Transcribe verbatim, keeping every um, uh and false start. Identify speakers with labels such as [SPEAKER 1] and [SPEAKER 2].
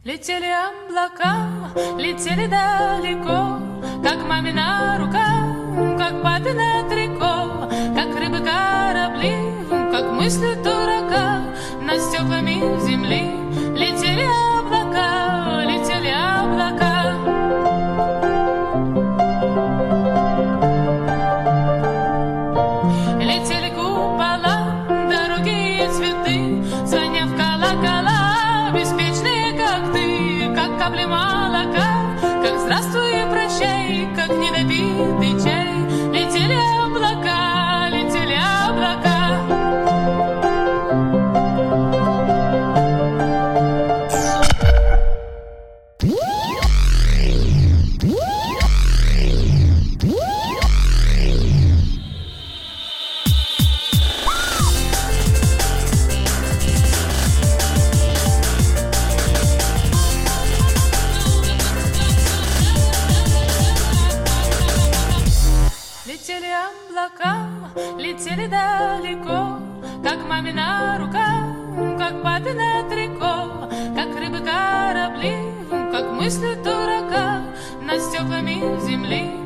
[SPEAKER 1] Летели облака, летели далеко, как мамина рука, как папино трико, как рыбы корабли, как мысли дурака над стеклами земли. Летели облака, летели облака. Летели купола, дороги и цветы, звоня в колокола, беспечные, как ты, как капли молока, как здравствуй и прощай, как недопитый чай. Летели облака, летели облака. Летели облака, летели далеко, как мамина рука, как папино трико, как рыбы корабли, как мысли дурака над стеклами земли.